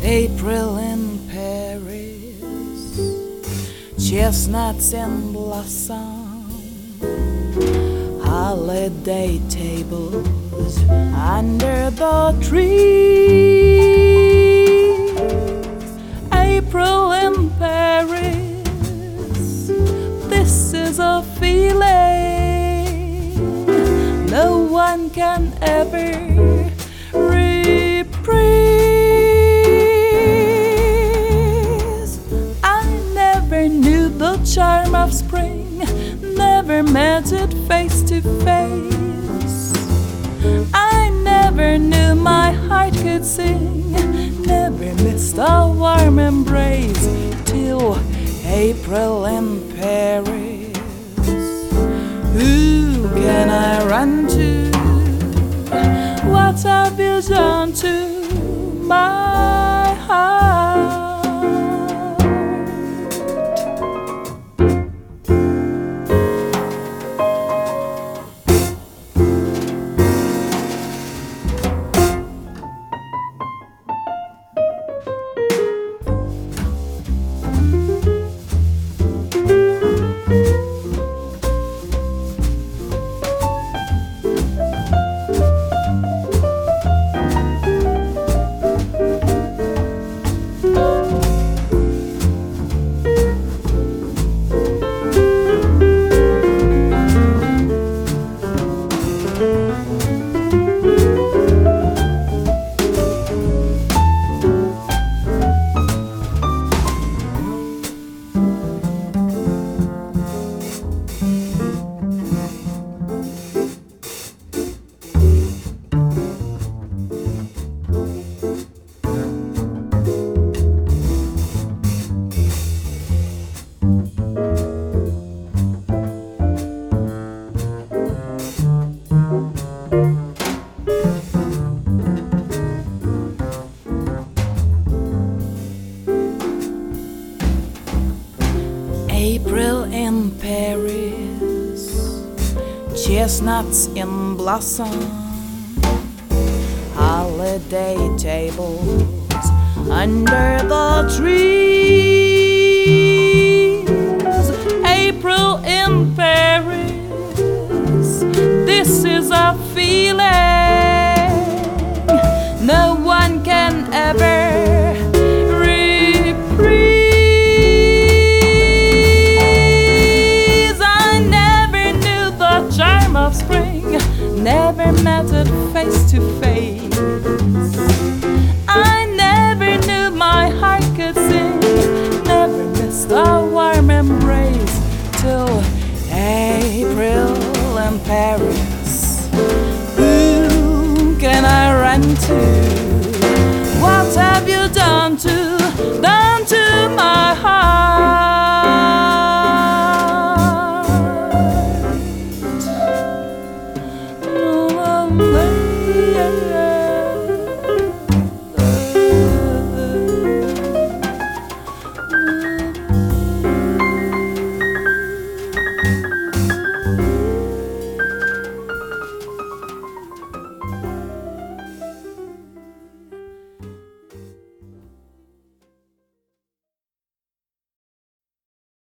April in Paris, chestnuts in blossom, holiday tables under the trees. April in Paris, this is a feeling no one can ever reprise. I never knew the charm of spring, never met it face to face. I never knew my heart could sing, never missed a warm embrace till April in Paris. Who can I run to? What a vision to my heart. April in Paris, chestnuts in blossom, holiday tables under the trees. April in Paris, this is a feeling no one can ever of spring, never met it face to face. I never knew my heart could sing, never missed a warm embrace till April in Paris. Who can I run to?